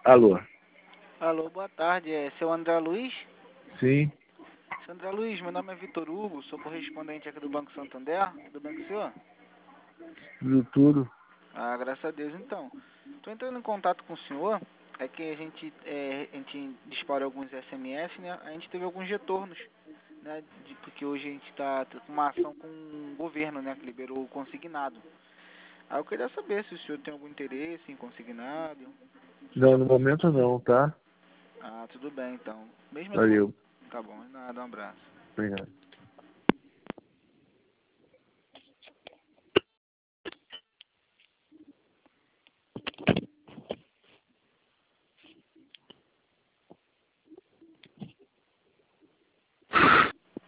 Alô? Alô, boa tarde. É seu André Luiz? Sim, Seu André Luiz, meu nome é Vitor Hugo, sou correspondente aqui do Banco Santander. Tudo bem com o senhor? tudo. Ah, graças a Deus. Então, estou entrando em contato com o senhor. É que a gente disparou alguns SMS, né? A gente teve alguns retornos, né? Porque hoje a gente está com uma ação com o governo, né? Que liberou o consignado. Aí eu queria saber se o senhor tem algum interesse em consignado. Se Não, já... no momento não, tá? Ah, tudo bem, então. Mesmo assim, Valeu. tá bom. Nada, um abraço. Obrigado.